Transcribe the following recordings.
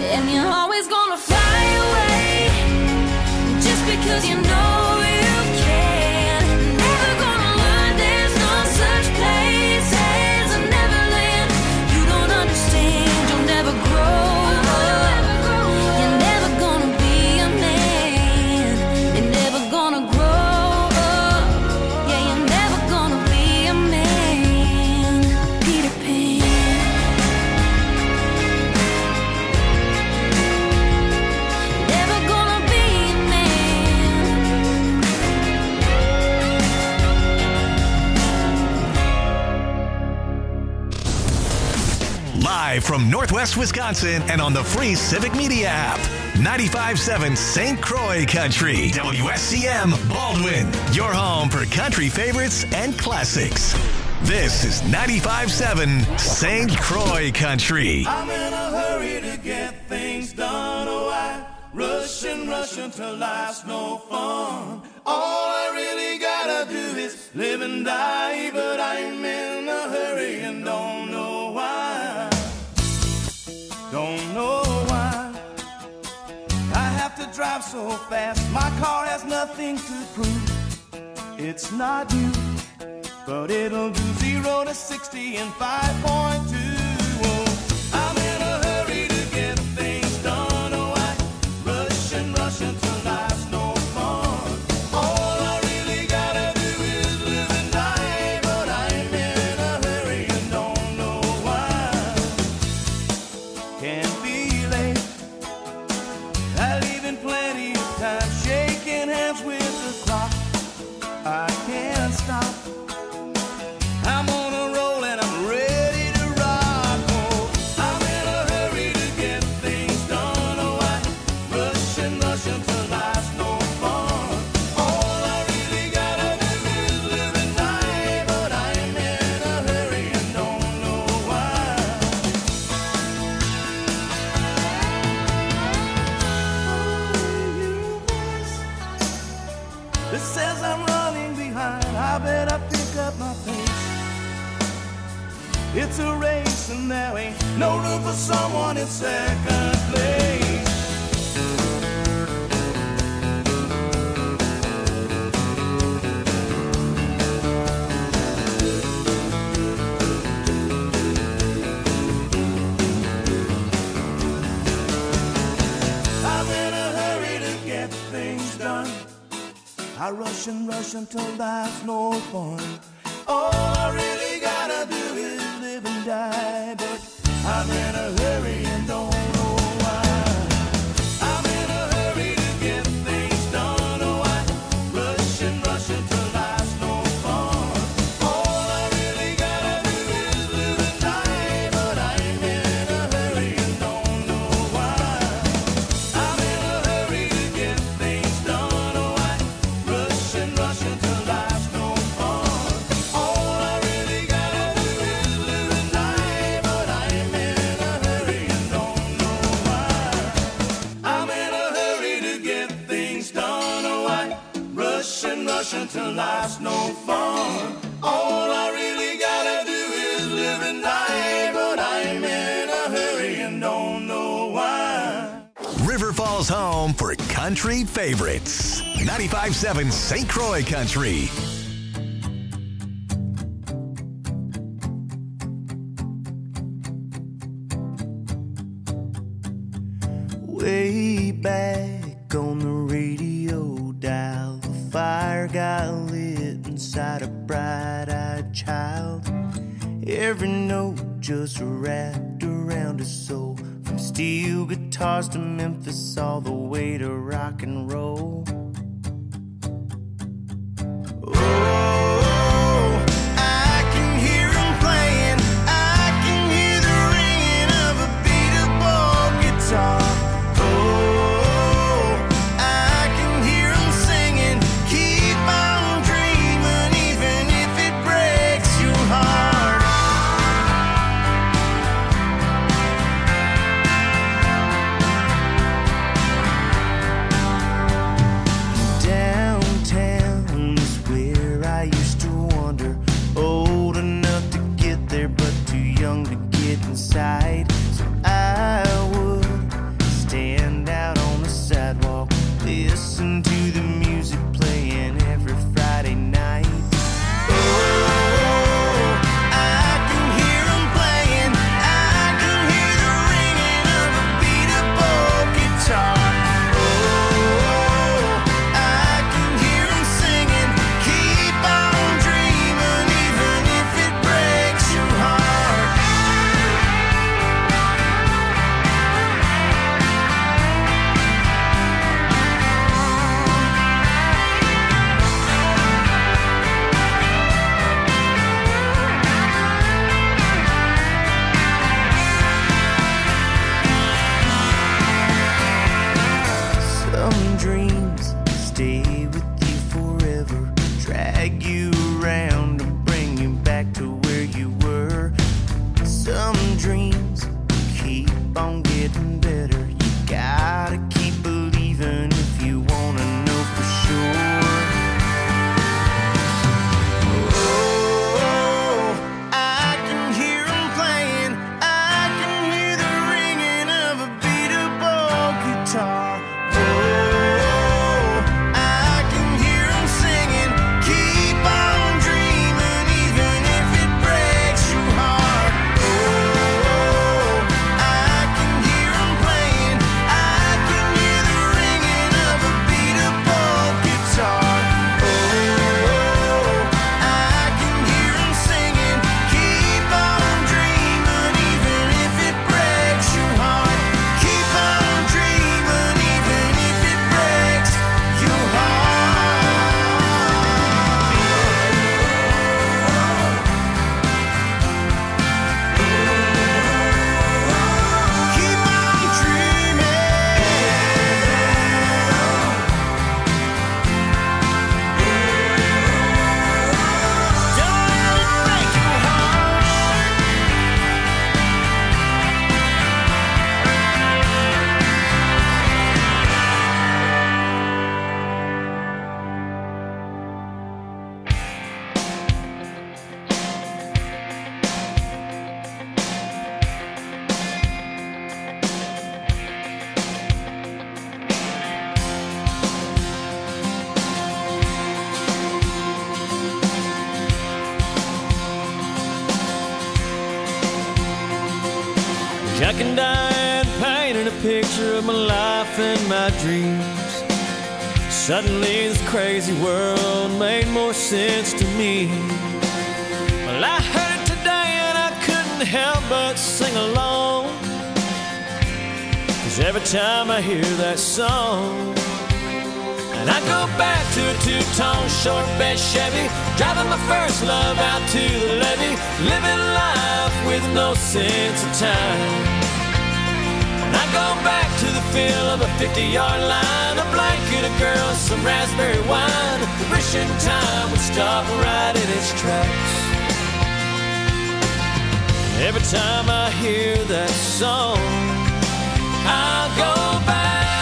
And you're always gonna fly away just because you know you can. Never gonna learn there's no such place as a Neverland. You don't understand, you'll never grow up. You're never gonna be a man. You're never gonna grow up. Yeah, you're never gonna be a man. Peter Pan. Never gonna be a man. Live from Northwest Wisconsin and on the free Civic Media app. 95.7 St. Croix Country. WSCM Baldwin. Your home for country favorites and classics. This is 95.7 St. Croix Country. I'm in a hurry to get things done. Oh, I rush until life's no fun. All I really gotta do is live and die, but I'm in a hurry and don't know why. Don't know why. I have to drive so fast. My car has nothing to prove. It's not you, but it'll do 0 to 60 in 5.2. Oh, I'm in a hurry to get things done. Oh, I rush until life's no fun. All I really gotta do is live and die, but I'm in a hurry and don't know why. Can't be late. I leave in plenty of time, shaking hands with the clock. I can't stop. I'm on a roll and I'm ready to rock. Oh, I'm in a hurry to get things done. Oh, I rush until life's no fun. All I really gotta do is live and die, but I'm in a hurry and don't know why. It says I'm running behind. I better pick up my pace. It's a race and there ain't no room for someone in second place. I'm in a hurry to get things done. I rush until life's no fun. All I really gotta do is live and die, but I'm in a hurry and don't know why. I'm in a hurry to get things done. Oh, I rush until life's no fun. All I really gotta do is live and die, but I'm in a hurry and don't know why. I'm in a hurry to get things done. Oh, I rush until life's no fun. All I really gotta do is live and die, but I'm in a hurry and don't know why. I'm in a hurry to get things done. Oh, I rush until life's no fun. All I really gotta do is live and die, but I'm in a hurry and don't know why. River Falls home for country favorites. 95.7 St. Croix Country. Way back on the radio dial, the fire got lit inside a bright-eyed child. Every note just wrapped around his soul, from steel guitars to Memphis, all the way to rock and roll. Oh, I can hear him playing, I can hear the ringing of a beat-up guitar. Oh, I can hear him singing, keep on dreaming, even if it breaks your heart. Downtown is where I used to wander, old enough to get there but too young to get inside. So I would on getting better. You gotta keep believing if you wanna know for sure. Oh, I can hear them playing. I can hear the ringing of a beat-up guitar. Jack and Diane painted a picture of my life and my dreams. Suddenly this crazy world made more sense to me. Well, I heard it today and I couldn't help but sing along, 'cause every time I hear that song, and I go back to a two-tone short bed Chevy, driving my first love out to the levee, living life with no sense of time. And I go back to the feel of a 50-yard line, a blanket of girls, some raspberry wine, wishing time would stop right in its tracks. Every time I hear that song, I'll go back.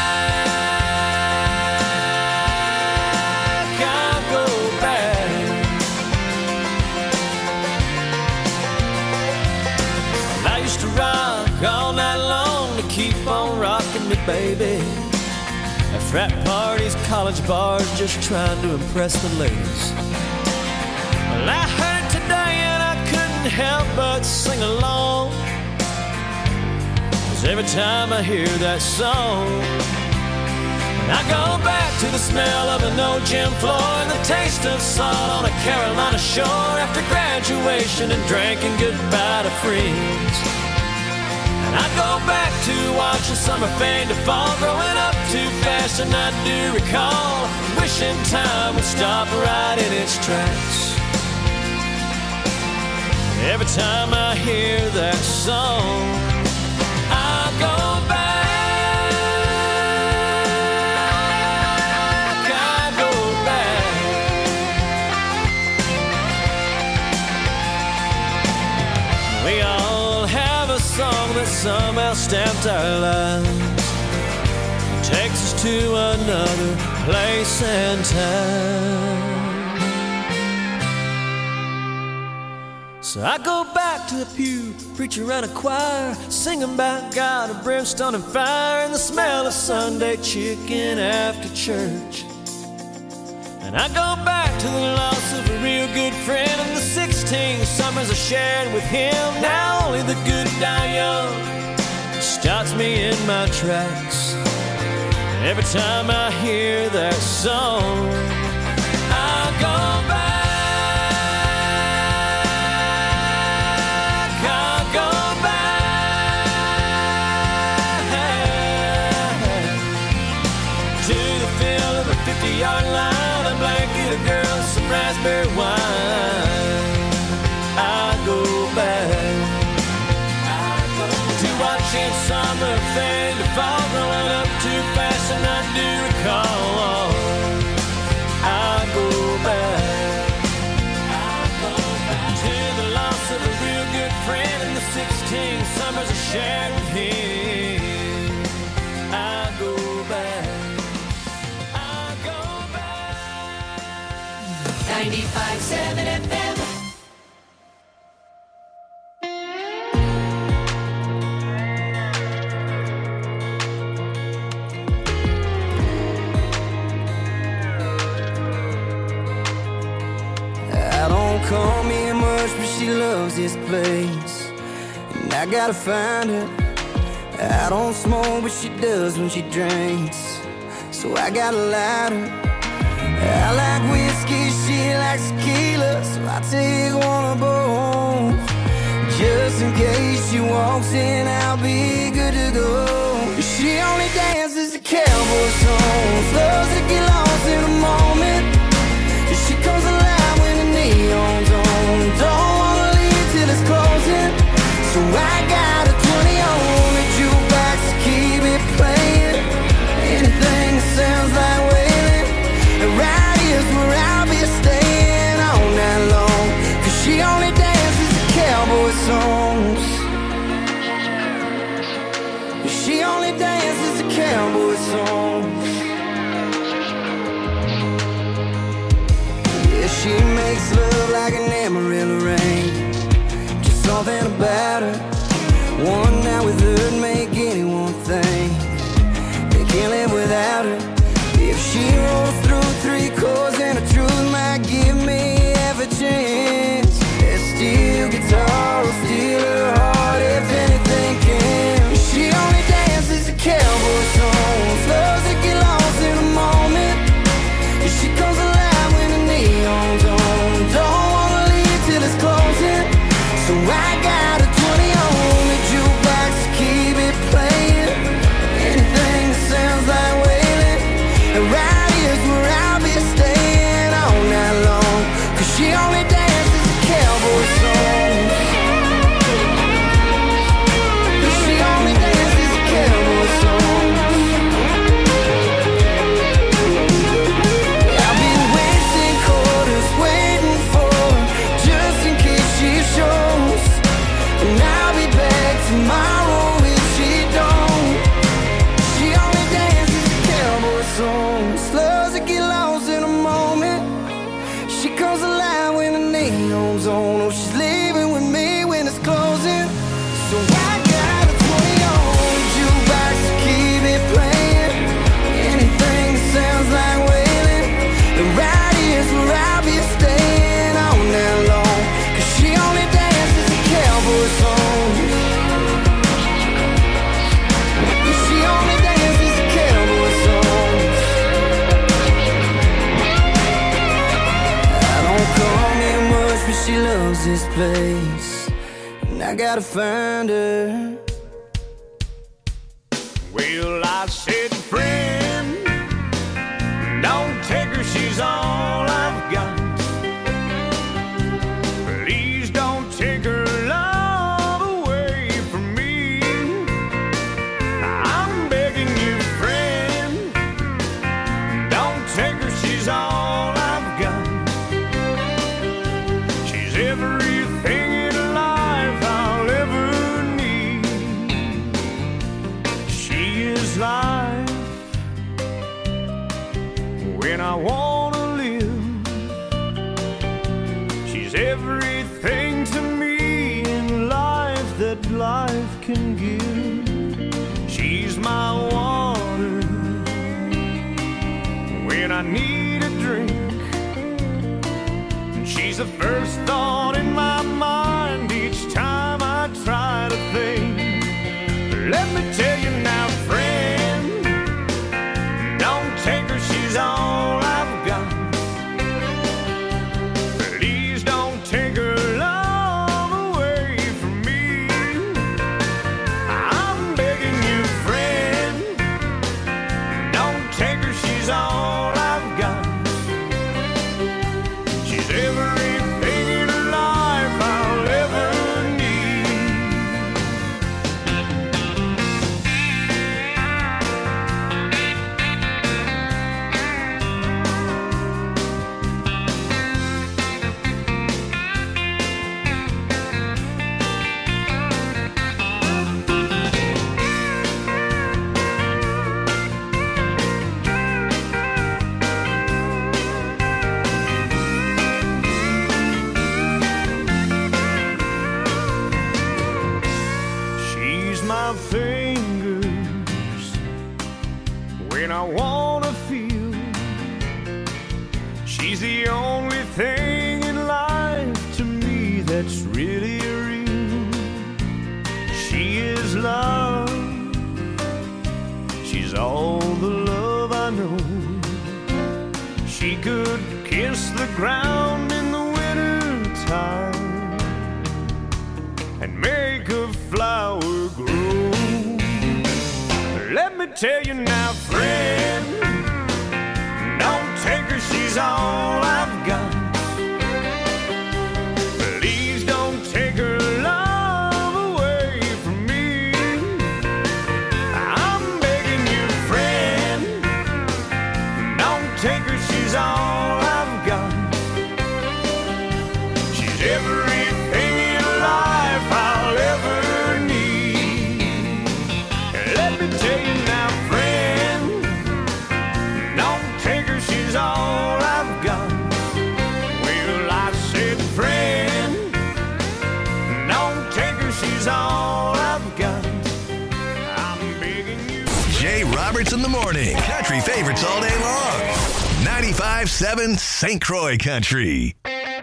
All night long to keep on rocking me, baby. At frat parties, college bars, just trying to impress the ladies. Well, I heard it today and I couldn't help but sing along, 'cause every time I hear that song, and I go back to the smell of an old gym floor and the taste of salt on a Carolina shore after graduation and drinking goodbye to friends. I go back to watching summer fade to fall, growing up too fast and I do recall, wishing time would stop right in its tracks. Every time I hear that song, I'll go back, I'll go back. We all have a song that somehow stamped our lives, takes us to another place and time. So I go back to the pew, preacher and a choir, singing about God of brimstone and fire, and the smell of Sunday chicken after church. And I go back to the loss of a real good friend and the 16 summers I shared with him. Now only the good die young stops me in my tracks. Every time I hear that song, I'll go back, I'll go back to the feel of a 50-yard line, a blanket of girls, some raspberry wine. I'll go back to watching summer fade to fall, growing up too fast and I do recall. I'll go back to the loss of a real good friend and the 16 summers I shared with him. I go back. 95.7 FM. I don't come here much, but she loves this place, and I gotta find her. I don't smoke, but she does when she drinks, so I gotta light her. I like whiskey, she likes tequila, so I take one of both. Just in case she walks in, I'll be good to go. She only dances to cowboy songs, loves to get lost in a moment. She comes alive when the neon's on, don't wanna leave till it's closing. So I got a 20 on the jukebox to keep it playing. Anything that sounds like wailing, right here's where I'll be staying all night long. Cause she only dances to cowboy songs. She only dances to cowboy songs. Yeah, she makes love like an Amarillo rain. Just something about her. One night with her'd make anyone think they can't live without her. If she rolls through 3 chords and the truth might give me half a chance, that steel guitar will steal her heart if anything can. She only dances to cowboy songs, loves to get lost in a moment. She comes alive when the neon's on, don't wanna leave till it's closing. So I got a 20 on the jukebox to keep it playing. Anything that sounds like wailing, right here's where I'll be staying all night long. Cause she only dances to cowboy songs. She only dances to cowboy songs. I've been wasting quarters waiting for her, just in case she shows. And I'll be back tomorrow if she don't. She only dances to cowboy songs, loves to get lost in a moment. She comes alive when the neon's on. Oh, she's leaving with me when it's closing. So I got a 20 on the jukebox to keep it playing. Anything that sounds like wailing, the right here's where I'll be staying all night long. Cause she only dances to cowboy songs. She only dances to cowboy songs. I don't come here much, but she loves this place, and I gotta find her. Well, I said, friend, don't take her, she's all I've got. Please don't take her love away from me. I'm begging you, friend, don't take her, she's all I've got. She's everything in life I'll ever need. She is life when I wanna live. She's everything to me in life that life can give. She's my water when I need a drink. And she's the first thought in my mind each time I try to think. Let me tell you now, friend, don't take her, she's all I've got. Please don't take her love away from me. I'm begging you, friend, don't take her, she's all I've got. She's everything in life my fingers when I wanna feel. She's the only thing in life to me that's really real. She is love. She's all the love I know. She could kiss the ground in the winter time and make a flower grow. Let me tell you now, friend, don't take her, she's all I've got. Please don't take her love away from me. I'm begging you, friend, don't take her, she's all I've got. She's everything in life I'll ever need. Let me tell you now, friend, don't take her, she's all I've got. Well, I said, friend, don't take her, she's all I've got. I'm begging you. Jay Roberts in the morning. Country favorites all day long. 95.7 St. Croix Country.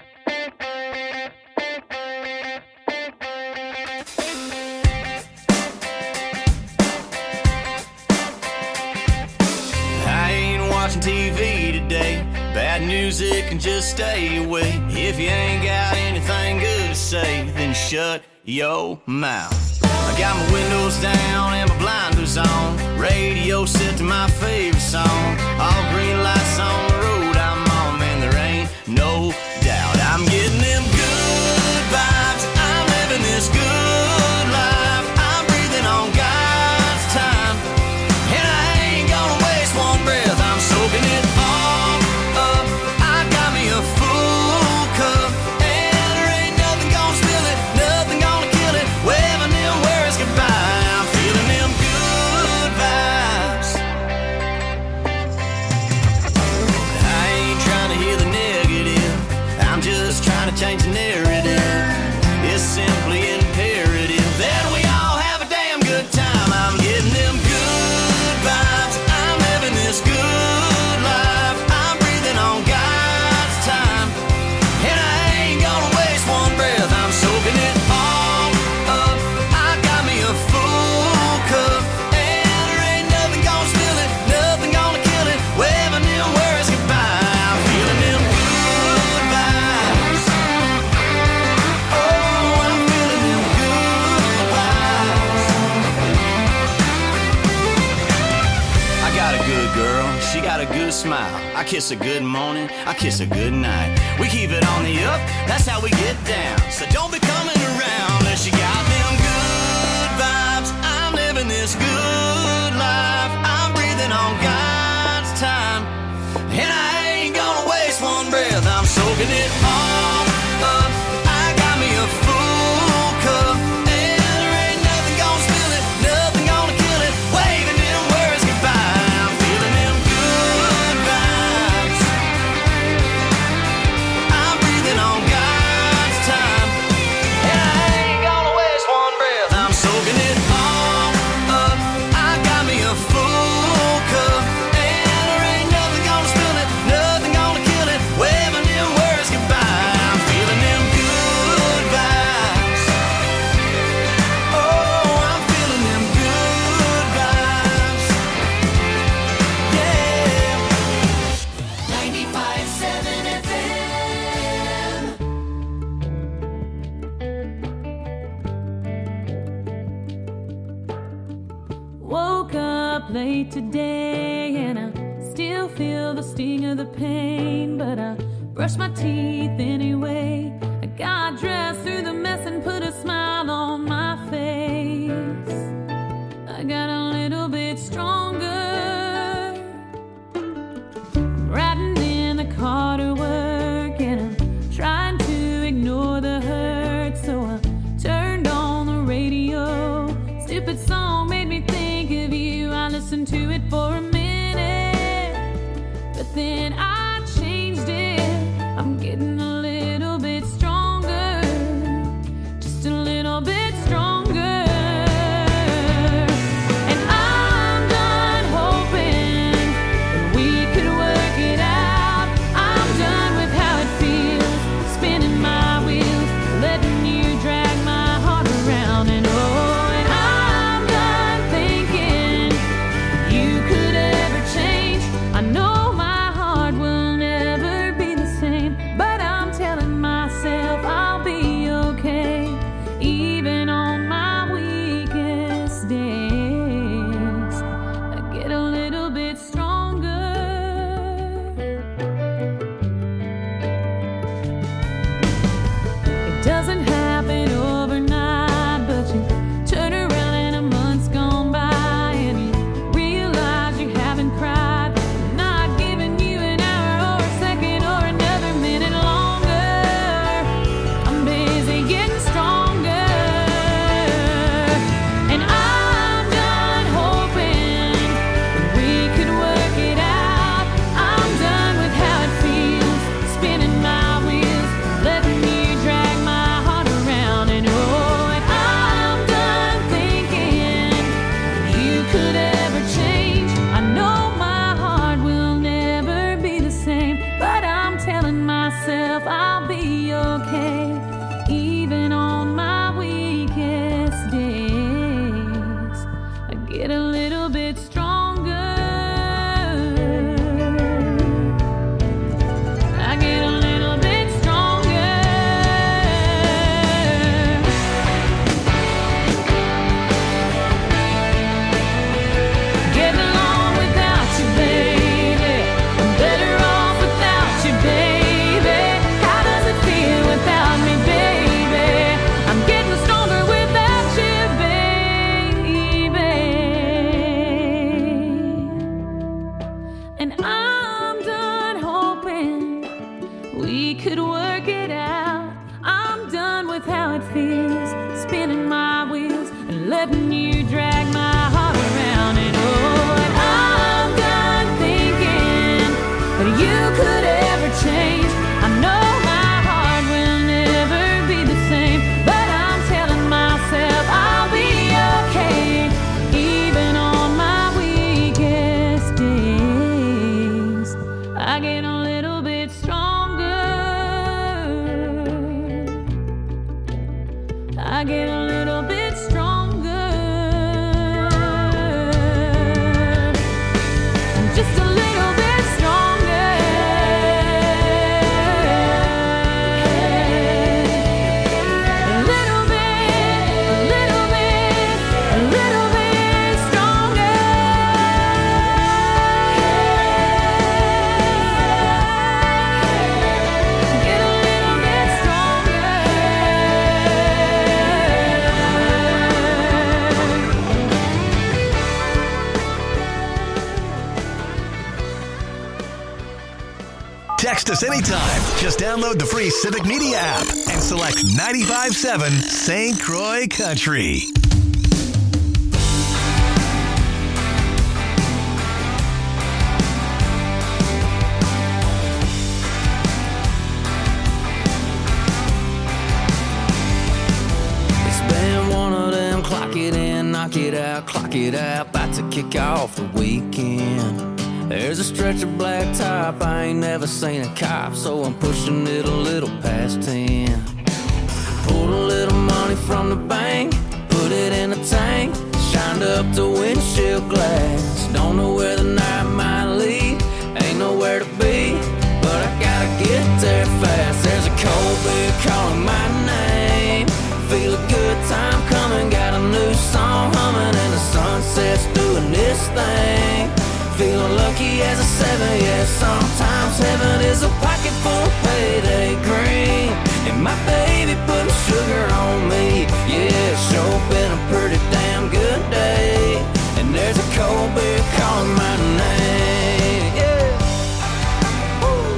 I ain't watching TV today. Bad music can just stay away. If you ain't got anything good to say, then shut your mouth. I got my windows down and my blinders on. Radio set to my favorite song. All green lights on the road I'm on, man, there ain't no doubt. I'm getting them good vibes. I'm living this good life. I'm breathing on God's time, and I ain't gonna waste one breath. I'm soaking it all up. I got me a full cup, and there ain't nothing gonna spill it, nothing gonna kill it. Waving them words goodbye. I'm feeling them good vibes. I ain't trying to hear the negative. I'm just trying to change the narrative. It's simply imperative that we all have a damn good time. I'm getting them good vibes. I'm living this good life. I'm breathing on God's time, and I ain't gonna waste one breath. I'm soaking it all up. I got me a full cup, and there ain't nothing gonna spill it, nothing gonna kill it. Waving them words goodbye. I'm feeling them good vibes. Oh, I'm feeling them good vibes. I got a good girl, she got a good smile. I kiss her good morning, I kiss her good night. We keep it on the up, that's how we get down. So don't be coming around unless you got them good vibes. I'm living this good life. I'm breathing on God's time, and I ain't gonna waste one breath. I'm soaking it all up. I got me a full cup, and there ain't nothing gonna spill it, nothing gonna kill it. Waving them words goodbye. I'm feeling them good vibes. I'm breathing on God's time, and I ain't gonna waste one breath. I'm soaking it all up. I got me a full cup, and there ain't nothing gonna spill it, nothing gonna kill it. Waving them words goodbye. I'm feeling them good vibes. Oh, I'm feeling them good vibes. Yeah. 95.7 FM. Woke up late today and I still feel the sting of the pain, but I brushed my teeth anyway. I got dressed through the mess and put a smile on my face. I got a little bit stronger, riding in the car to work, and I'm trying to ignore the hurt, so I turned on the radio. Stupid song made me think of you. I listened to it for a minute, but then I changed it. I'm getting a little bit stronger, just a little bit stronger. when you drag my heart around. And oh, and I'm done thinking that you could ever change. I know my heart will never be the same, but I'm telling myself I'll be okay, even on my weakest days. I get a little bit stronger. I get a little bit stronger. Just a little bit stronger. A little bit, a little bit, a little bit stronger. Get a little bit stronger. Text us anytime. Just download the free Civic Media app and select 95.7 St. Croix Country. It's been one of them clock it in, knock it out, clock it out, about to kick off the weekend. There's a stretch of blacktop, I ain't never seen a cop, so I'm pushing it a little past 10. Pulled a little money from the bank, put it in a tank, shined up the windshield glass. Don't know where the night might lead, ain't nowhere to be, but I gotta get there fast. There's a cold beer calling my name, feel a good time coming, got a new song humming, and the sunset's doing this thing. Feeling lucky as a 7, yeah. Sometimes heaven is a pocket full of payday green, and my baby putting sugar on me. Yeah, it's sure been a pretty damn good day, and there's a cold beer calling my name. Yeah. Woo.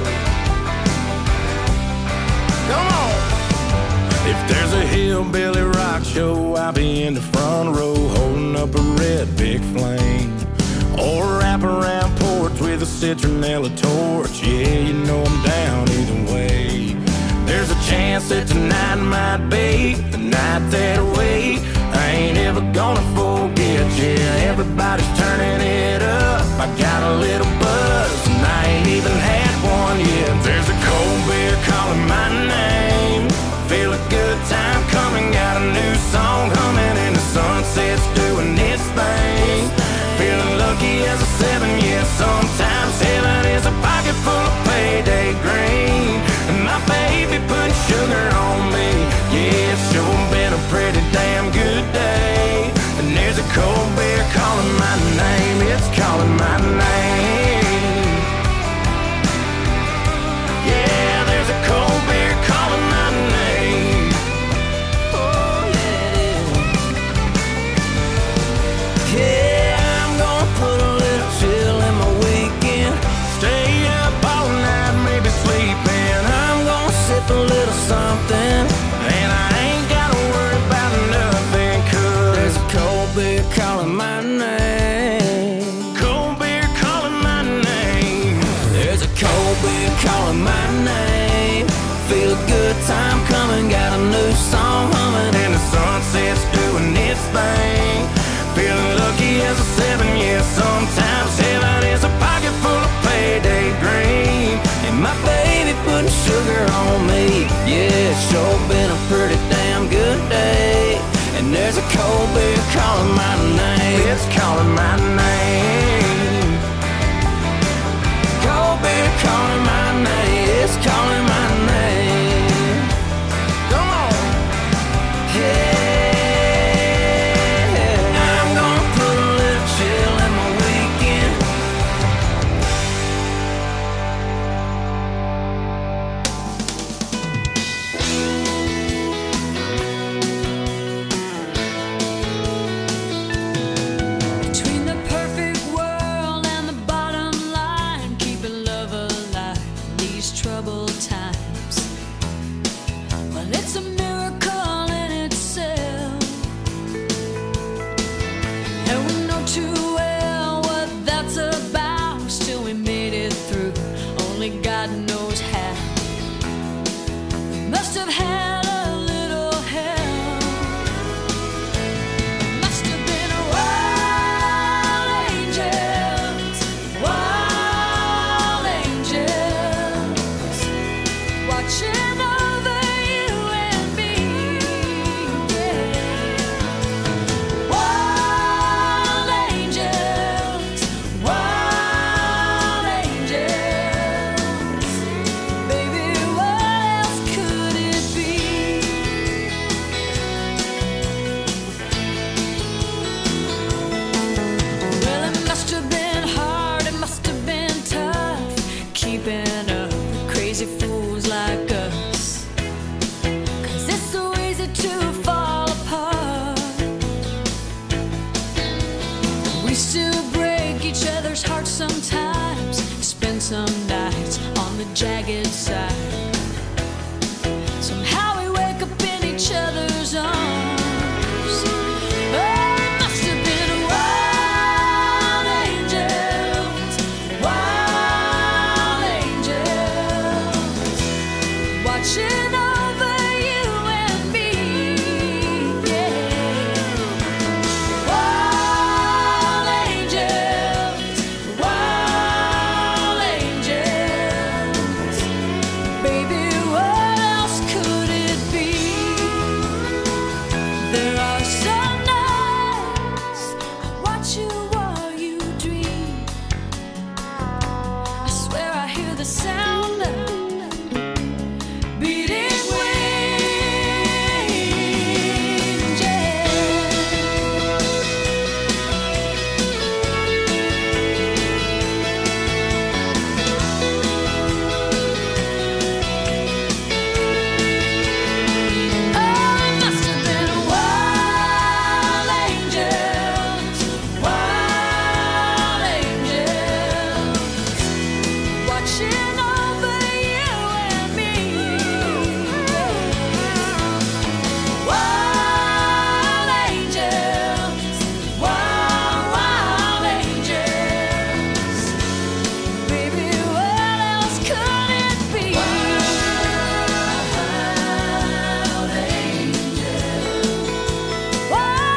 Come on. If there's a hillbilly rock show, I'll be in the front row holding up a red big flame. Or wrap around porch with a citronella torch. Yeah, you know I'm down either way. There's a chance that tonight might be the night that I wait. I ain't ever gonna forget. Yeah, everybody's turning it up. I got a little buzz and I ain't even had one yet. There's a cold beer calling my name. Feel a good time coming, got a new song humming, and the sunset's doing its thing. Feeling lucky as a 7, yeah. Sometimes heaven is a pocket full of payday green, and my baby putting sugar on me. Yeah, it's sure been a pretty damn good day, and there's a cold beer calling my name. It's calling my name. Yeah, there's a cold beer calling my name. Oh yeah, yeah. Put a little chill in my weekend. Stay up all night, maybe sleeping. I'm gonna sip a little something, and I ain't gotta worry about nothing, 'cause there's a cold beer calling my name. Cold beer calling my name. There's a cold beer calling my name. Feel a good time coming, got a new song humming, and the sunset's doing its thing. Feeling lucky as a 7, yeah. Sometimes heaven is a pocket full of payday green, and my baby putting sugar on me. Yeah, it's sure been a pretty damn good day, and there's a cold beer calling my name. It's calling my name. Cold beer calling my name. It's calling my name. Come on. Yeah. still break each other's hearts sometimes, spend some nights on the jagged side. Somehow we wake up in each other's arms. Oh, it must have been wild angels, watching over you and me. Yeah. Wild angels, baby, what else could it be? There are some nights I watch you while you dream. I swear I hear the sound of beating wings, yeah. Oh, it must have been wild angels, watching over you and me. Wild angels, baby, what else could it be? Wild angels,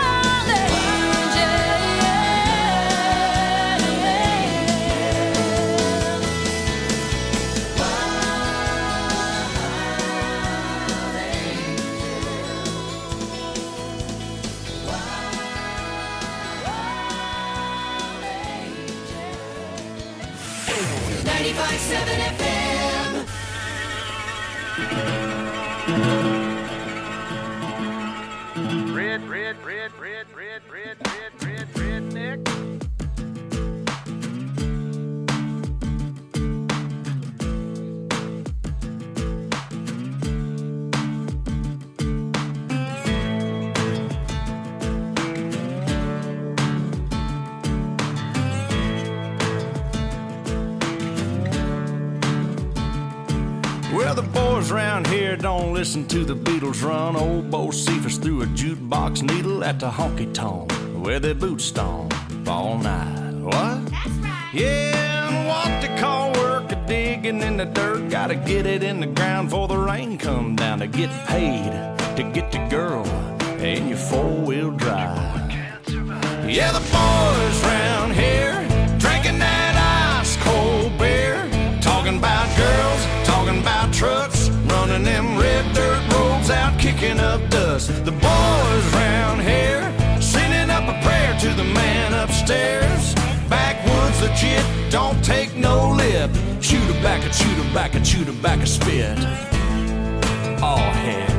FM. Redneck. Well, the boys around here don't listen to the Beatles run. Old Bo Cephas threw a jukebox needle at the honky-tonk where their boots stomp all night. What? That's right. Yeah, and what they call work a digging in the dirt. Gotta get it in the ground before the rain come down to get paid to get the girl in your four-wheel drive. Yeah, the boys round here drinking that ice-cold beer, talking about girls, talking about trucks, running them red dirt roads out, kicking up dust. The boys round here sending up a prayer to the man upstairs. Backwoods legit, don't take no lip. Shoot her back, shoot her back, shoot her back a spit. Oh heck.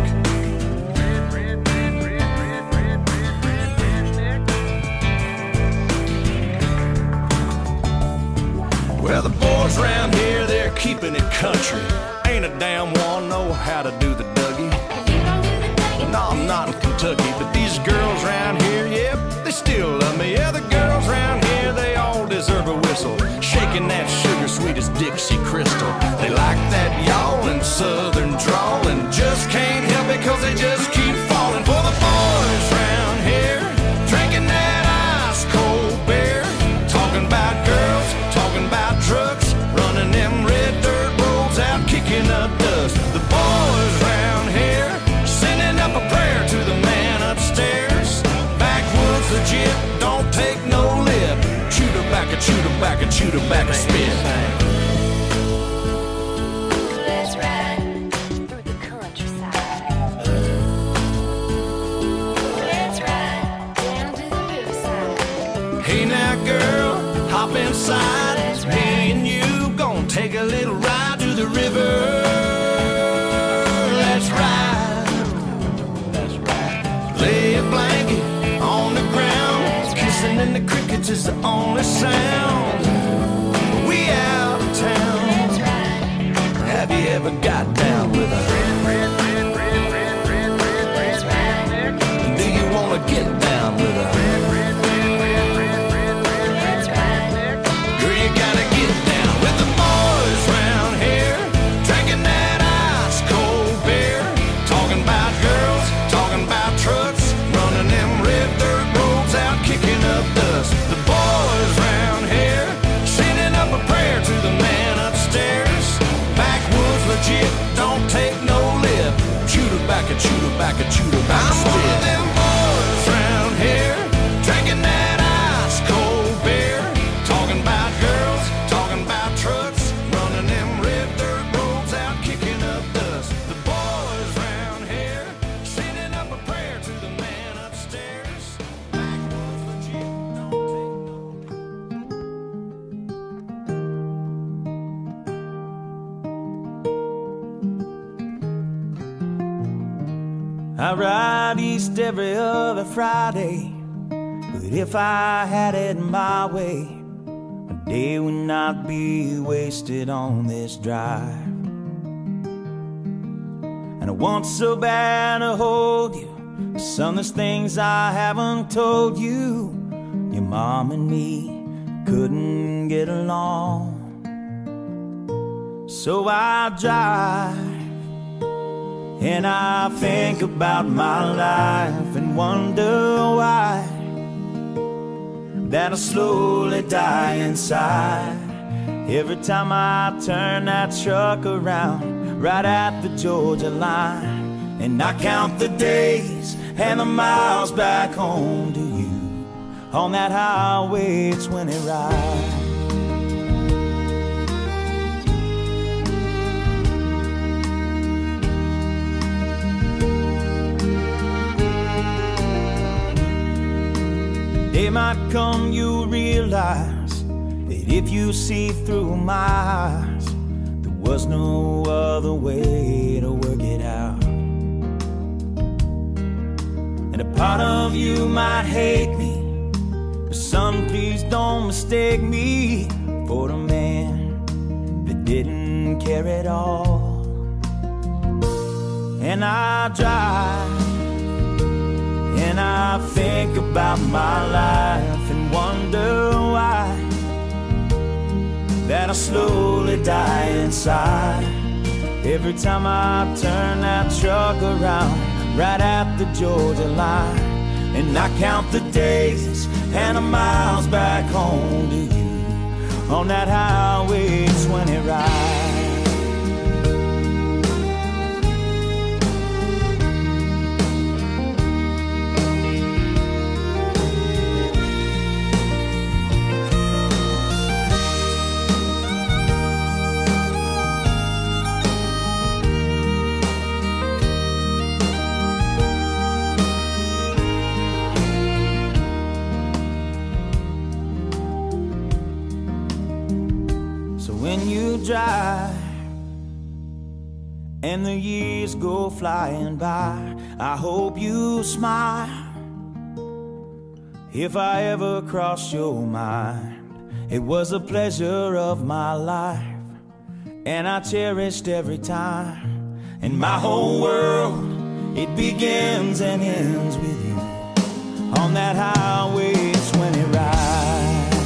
Well, the boys around here, they're keeping it country. Ain't a damn one know how to do the Dougie. No, I'm not in Kentucky, but these girls around here, yep, they still love me. Yeah, the girls around here, they all deserve a whistle. Shaking that sugar sweet as Dixie Crystal. They like that yawling southern drawl and just can't help it cause they just keep falling for the boys around here. Drinking that ice cold beer, talking about girls, talking about trucks, running them red dirt roads out, kicking up dust. The boys round here sending up a prayer to the man upstairs. Backwoods legit, don't take no lip. Shoot her back, shoot her back, shoot her back a spit. Let's ride through the countryside. Let's ride down to the riverside. Hey now girl, hop inside. Me and you gon' take a little ride to the river. Let's ride. Let's ride. Lay a blanket on the ground. Kissing in the crickets is the only sound. We out of town. Let's ride. Have you ever got down with a Let's ride. do you wanna get down with a I ride east every other Friday, but if I had it my way, a day would not be wasted on this drive. And I want so bad to hold you. Son, there's things I haven't told you. Your mom and me couldn't get along. So I drive and I think about my life and wonder why that I slowly die inside every time I turn that truck around right at the Georgia line. And I count the days and the miles back home to you on that highway 20 ride. Day might come, you'll realize that if you see through my eyes, there was no other way to work it out. And a part of you might hate me, but son, please don't mistake me for the man that didn't care at all. And I drive and I think about my life and wonder why that I slowly die inside every time I turn that truck around right at the Georgia line. And I count the days and the miles back home to you on that highway 20 ride. Drive and the years go flying by, I hope you smile if I ever crossed your mind. It was a pleasure of my life and I cherished every time. And my whole world, it begins and ends with you on that highway 20 ride.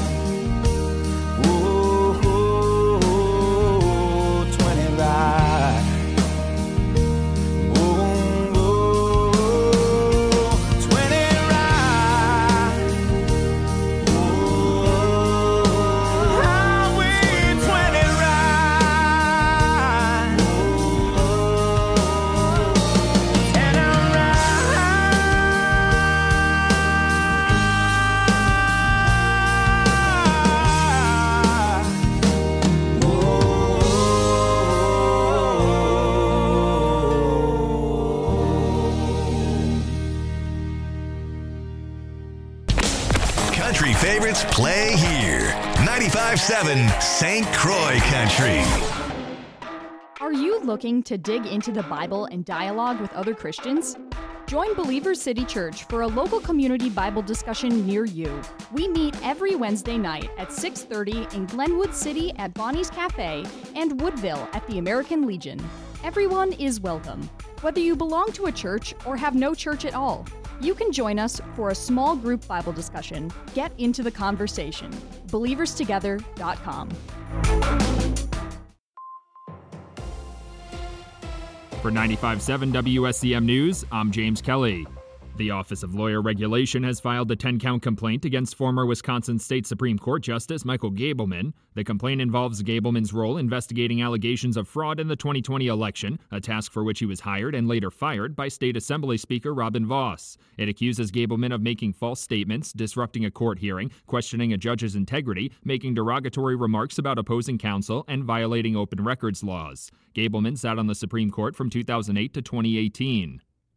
Favorites play here. 95.7 St. Croix Country. Are you looking to dig into the Bible and dialogue with other Christians? Join Believers City Church for a local community Bible discussion near you. We meet every Wednesday night at 6:30 in Glenwood City at Bonnie's Cafe and Woodville at the American Legion. Everyone is welcome. Whether you belong to a church or have no church at all, you can join us for a small group Bible discussion. Get into the conversation. BelieversTogether.com. For 95.7 WSCM News, I'm James Kelly. The Office of Lawyer Regulation has filed a 10-count complaint against former Wisconsin State Supreme Court Justice Michael Gableman. The complaint involves Gableman's role investigating allegations of fraud in the 2020 election, a task for which he was hired and later fired by State Assembly Speaker Robin Vos. It accuses Gableman of making false statements, disrupting a court hearing, questioning a judge's integrity, making derogatory remarks about opposing counsel, and violating open records laws. Gableman sat on the Supreme Court from 2008 to 2018.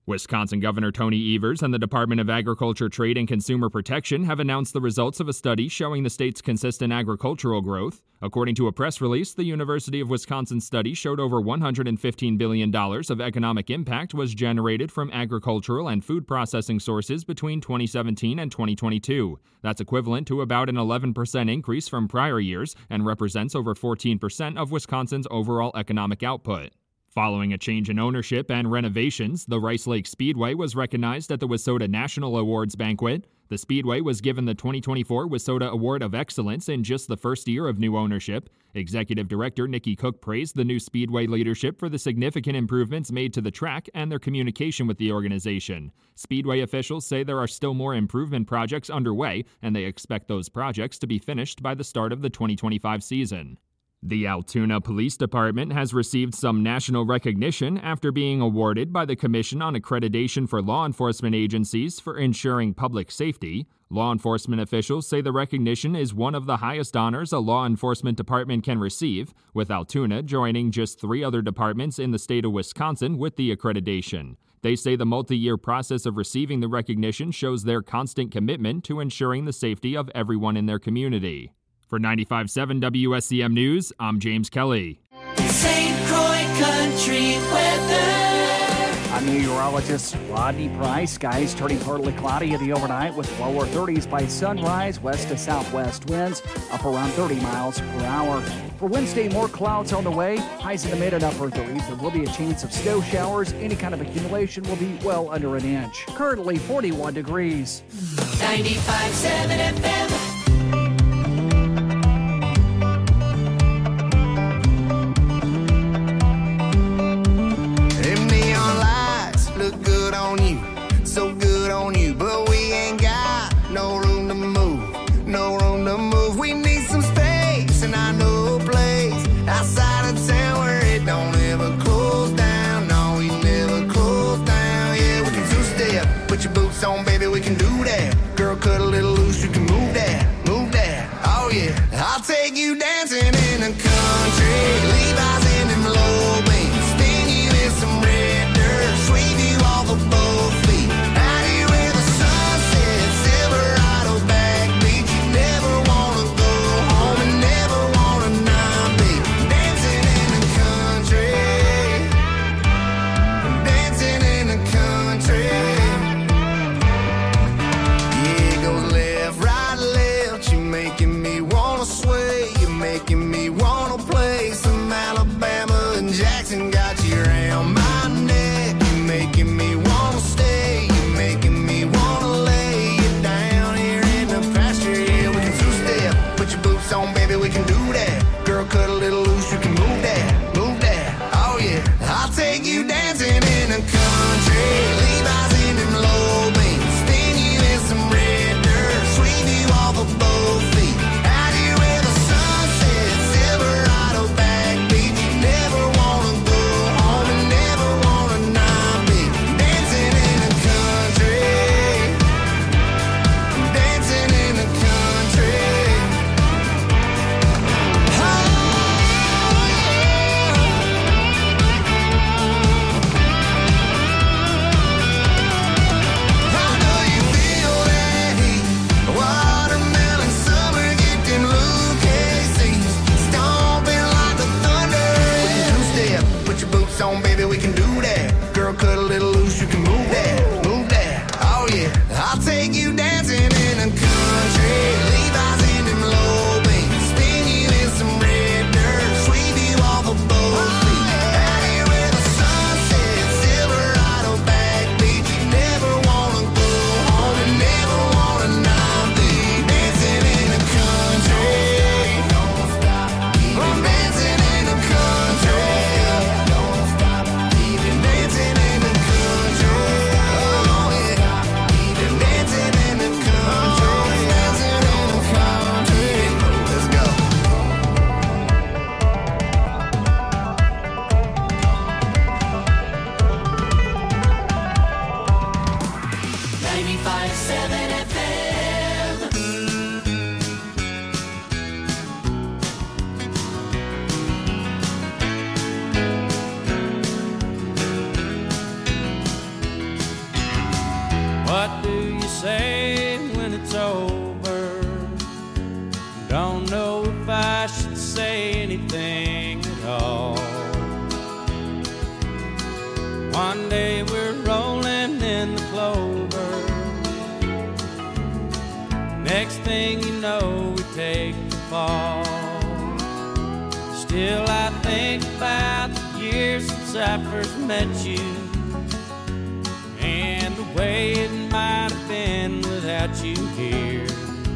Wisconsin Governor Tony Evers and the Department of Agriculture, Trade, and Consumer Protection have announced the results of a study showing the state's consistent agricultural growth. According to a press release, the University of Wisconsin study showed over $115 billion of economic impact was generated from agricultural and food processing sources between 2017 and 2022. That's equivalent to about an 11% increase from prior years and represents over 14% of Wisconsin's overall economic output. Following a change in ownership and renovations, the Rice Lake Speedway was recognized at the WISSOTA National Awards banquet. The Speedway was given the 2024 WISSOTA Award of Excellence in just the first year of new ownership. Executive Director Nikki Cook praised the new Speedway leadership for the significant improvements made to the track and their communication with the organization. Speedway officials say there are still more improvement projects underway, and they expect those projects to be finished by the start of the 2025 season. The Altoona Police Department has received some national recognition after being awarded by the Commission on Accreditation for Law Enforcement Agencies for ensuring public safety. Law enforcement officials say the recognition is one of the highest honors a law enforcement department can receive, with Altoona joining just 3 other departments in the state of Wisconsin with the accreditation. They say the multi-year process of receiving the recognition shows their constant commitment to ensuring the safety of everyone in their community. For 95.7 WSCM News, I'm James Kelly. St. Croix Country weather. I'm meteorologist Rodney Price. Skies turning partly cloudy in the overnight with lower 30s by sunrise, west to southwest winds up around 30 miles per hour. For Wednesday, more clouds on the way. Highs in the mid and upper 30s. There will be a chance of snow showers. Any kind of accumulation will be well under an inch. Currently 41 degrees. 95.7 FM. So good on you, but we ain't got no room to move, no room to move. We need some space, and I know a place outside of town where it don't ever close down. No, we never close down. Yeah, we can two-step, put your boots on, baby, we can do that. Girl, cut a little loose, you can move Don't know if I should say anything at all. One day we're rolling in the clover. Next thing you know, we take the fall. Still I think about the years since I first met you, and the way it might have been without you here.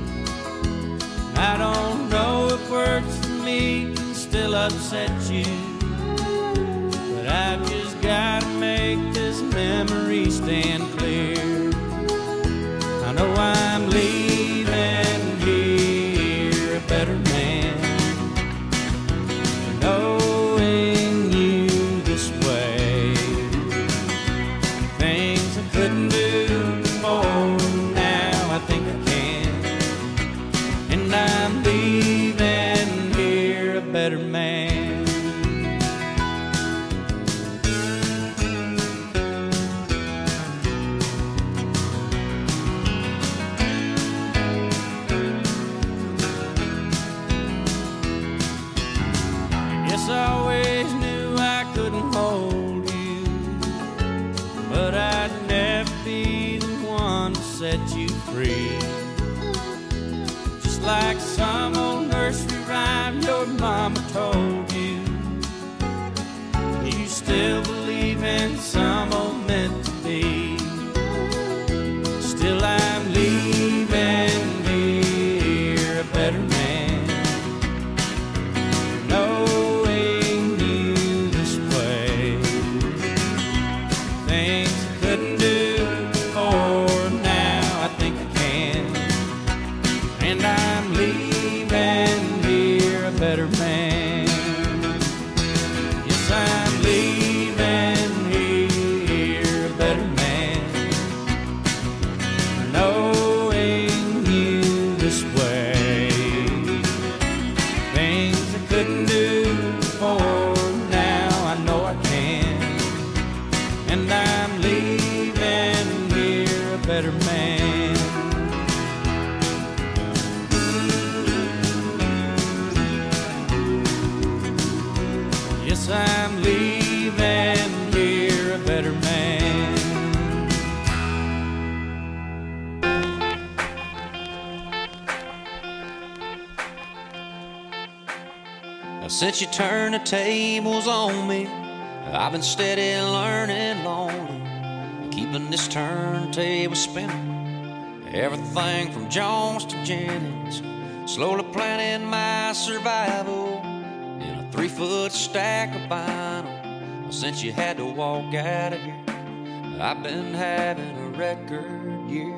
I don't know if words for me can still upset you, but I've just gotta make this memory stand clear. I know I'm leaving here a better man, knowing you this way. Things I couldn't do before, now I think I can. And I'm leaving here a better man. Yes, I always knew I couldn't hold you, but I'd never be the one to set you free. Just like some old nursery rhyme your mama told you, you still believe in some old meant to be. Still I'm leaving here a better man, knowing you this way. Things I couldn't do before, now I think I can. And I'm leaving here a better man. Yes, I'm leaving here a better man, knowing you this way. Things I couldn't do before, now I know I can. And I'm leaving here a better man. Yes, I'm leaving here a better man. Now, since you turned the tables on me, I've been steady learning lonely, keeping this turntable spinning. Everything from Jones to Jennings, slowly planning my survival in a 3-foot stack of vinyl. Since you had to walk out of here, I've been having a record year.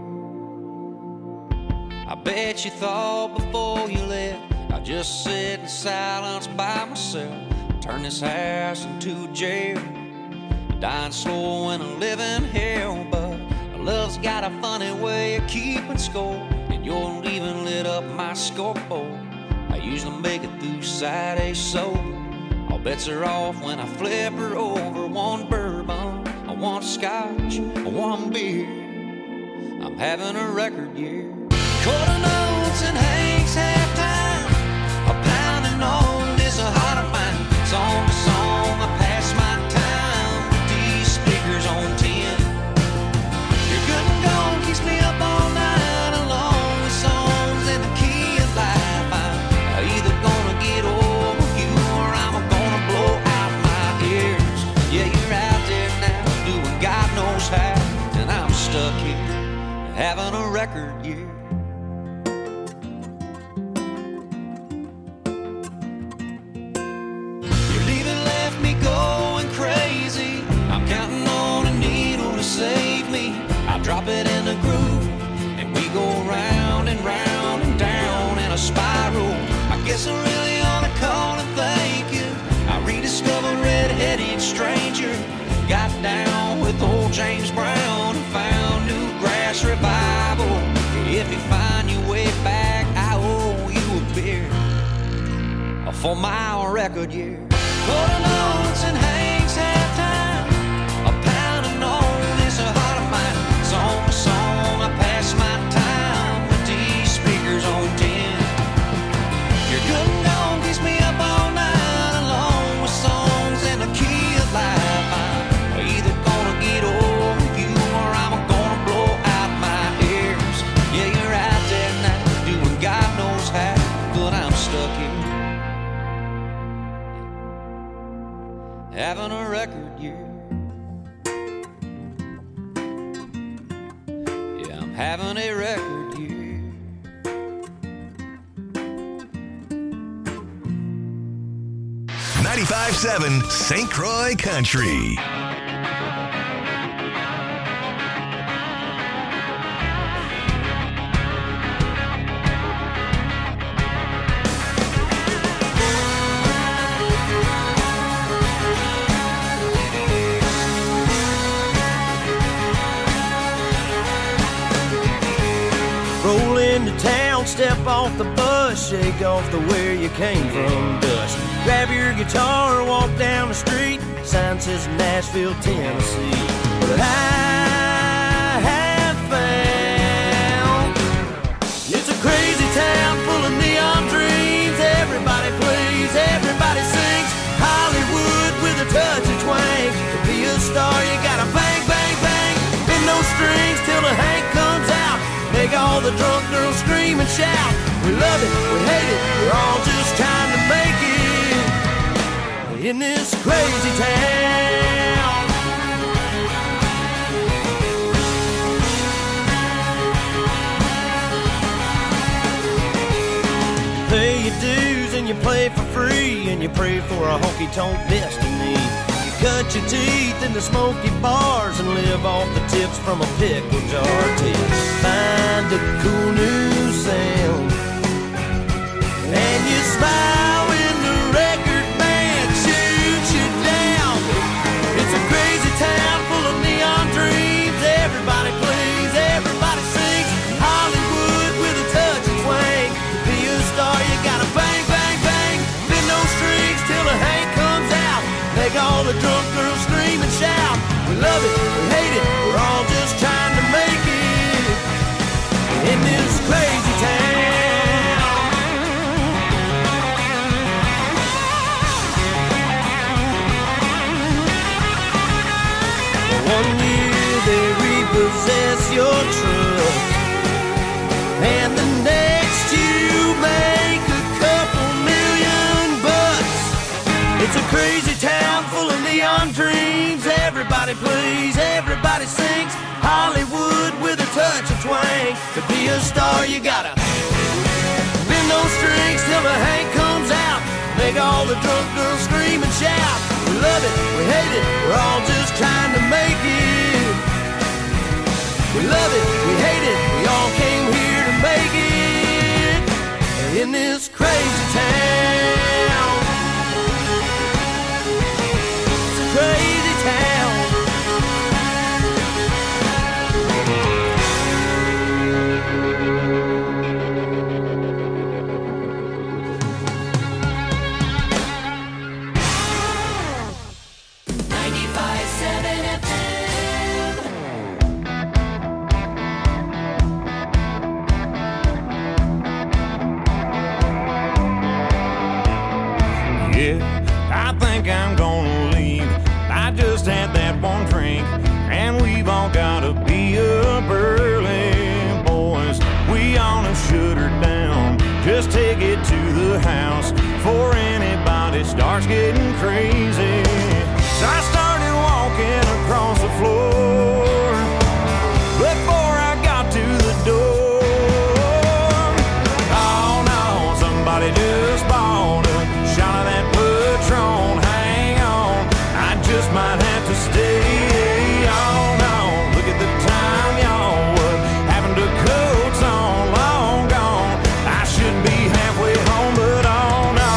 I bet you thought before you left I'd just sit in silence by myself, turn this house into a jail, dying slow in a living hell. But love's got a funny way of keeping score, and your leaving lit up my scoreboard. I usually make it through Saturday sober. All bets are off when I flip her over. One bourbon, one scotch, one beer. I'm having a record year. Quarter notes and Hank's halftime, a pounding on this heart of mine. Song to song, I pass my time with these speakers on 10. Your good and gone keeps me up all night along with songs in the key of life. I'm either gonna get over you or I'm gonna blow out my ears. Yeah, you're out there now doing God knows how, and I'm stuck here having a record year. Your leaving left me going crazy. I'm counting on a needle to save me. I drop it in the groove and we go round and round and down in a spiral. I guess I really ought to call and thank you. I rediscovered Red-Headed Stranger, got down with old James Brown and found Newgrass Revival. If you find your way back, I owe you a beer for my record year. Quarter notes and Hank's halftime, a pounding on this heart of mine. Song to song, I pass my time with these speakers on 10. 95.7 St. Croix Country. Roll into town, step off the bus, shake off the where you came from dust. Grab your guitar, walk down the street, sign says Nashville, Tennessee. But I have found it's a crazy town full of neon dreams. Everybody plays, everybody sings. Hollywood with a touch of twang. To be a star, you gotta bang, bang, bang. Bend those strings till the Hank comes out. Make all the drunk girls scream and shout. We love it, we hate it, we're all just trying to make it in this crazy town. Pay your dues and you play for free, and you pray for a honky-tonk destiny. You cut your teeth in the smoky bars and live off the tips from a pickle jar till you find a cool new sound. And you smile when the record band shoots you down. It's a crazy town full of neon dreams. Everybody plays, everybody sings. Hollywood with a touch of twang. To be a star, you gotta bang, bang, bang. Bend those strings till the Hank comes out. Make all the drunk girls scream and shout. We love it, we hate it, we're all just trying to make it in this crazy town. One year they repossess your truck, and the next you make a couple $1,000,000. It's a crazy town full of neon dreams. Everybody plays, everybody sings. Hollywood with a touch of twang. To be a star, you gotta bend those strings till the Hank comes out. Make all the drunk girls scream and shout. We love it, we hate it, we're all just trying to make it. We love it, we hate it, we all came here to make it in this crazy town. Crazy town. Yeah, I think I'm gonna leave. I just had that one drink, and we've all gotta be up early, boys. We ought to shut her down. Just take it to the house before anybody starts getting crazy. So I started walking across the floor before I got to the door. Oh no, somebody just bought a shot of that Patron. Hang on, I just might have to stay. Oh no, look at the time, y'all. What happened to coats on? Long gone. I should be halfway home, but oh no.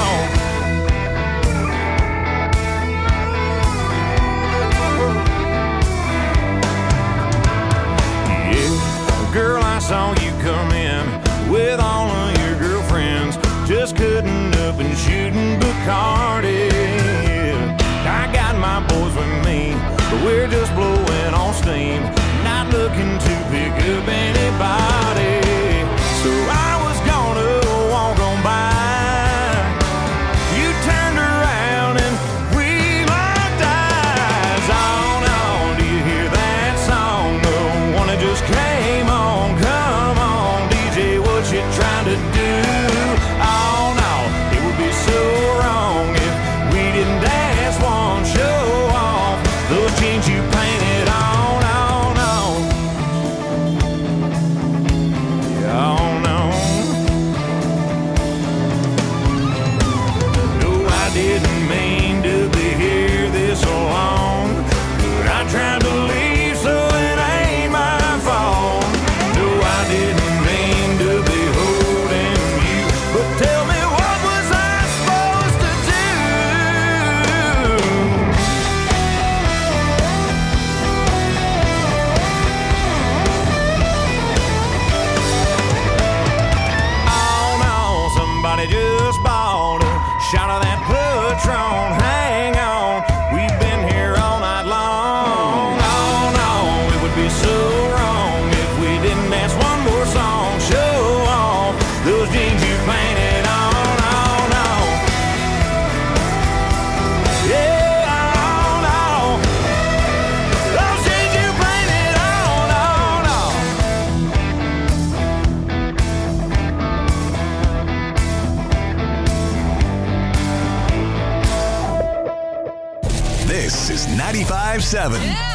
is 95.7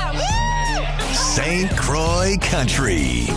St. Croix Country.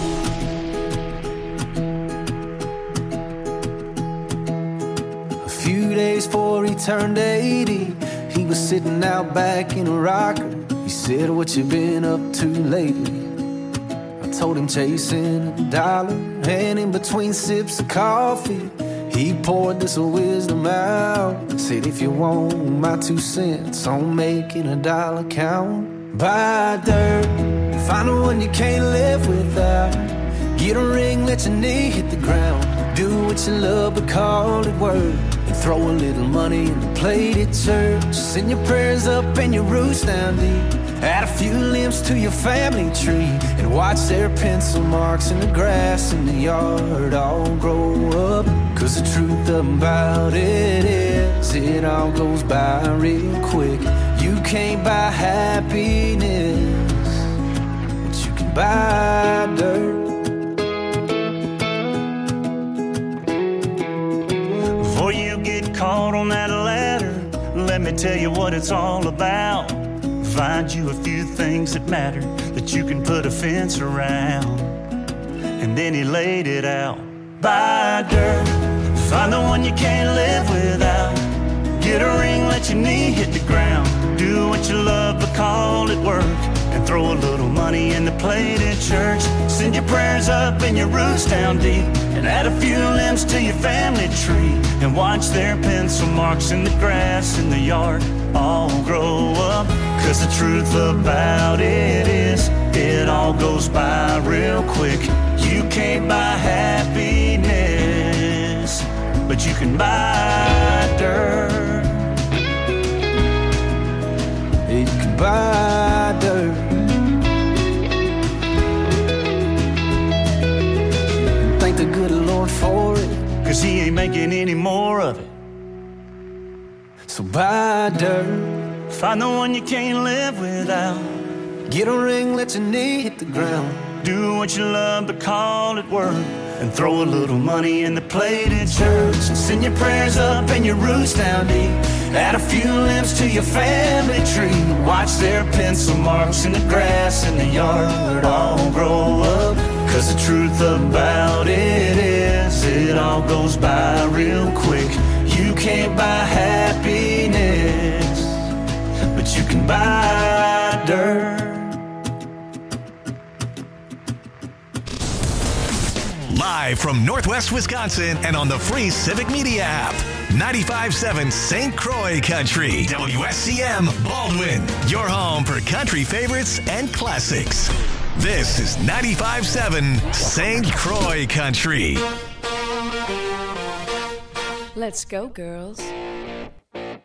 A few days before he turned 80, he was sitting out back in a rocker. He said, "What you been up to lately?" I told him chasing a dollar, and in between sips of coffee, he poured this wisdom out. Said, "If you want my 2 cents on making a dollar count, buy dirt, find the one you can't live without. Get a ring, let your knee hit the ground. Do what you love, but call it work. And throw a little money in the plate at church. Send your prayers up and your roots down deep. Add a few limbs to your family tree. And watch their pencil marks in the grass in the yard all grow up. Cause the truth about it is, it all goes by real quick. You can't buy happiness, but you can buy dirt." Before you get caught on that ladder, let me tell you what it's all about. Find you a few things that matter, that you can put a fence around. And then he laid it out. Buy dirt, find the one you can't live without. Get a ring, let your knee hit the ground. Do what you love, but call it work. And throw a little money in the plate at church. Send your prayers up and your roots down deep. And add a few limbs to your family tree. And watch their pencil marks in the grass in the yard all grow up. Cause the truth about it is, it all goes by real quick. You can't buy happiness, but you can buy dirt. You can buy dirt. And thank the good Lord for it, cause he ain't making any more of it. So buy dirt. Find the one you can't live without. Get a ring, let your knee hit the ground. Do what you love, but call it work. And throw a little money in the plate at church. And send your prayers up and your roots down deep. Add a few limbs to your family tree. Watch their pencil marks in the grass in the yard all grow up. Cause the truth about it is, it all goes by real quick. You can't buy happiness, but you can buy dirt. Live from Northwest Wisconsin and on the free Civic Media app. 95.7 St. Croix Country. WSCM Baldwin. Your home for country favorites and classics. This is 95.7 St. Croix Country. Let's go, girls.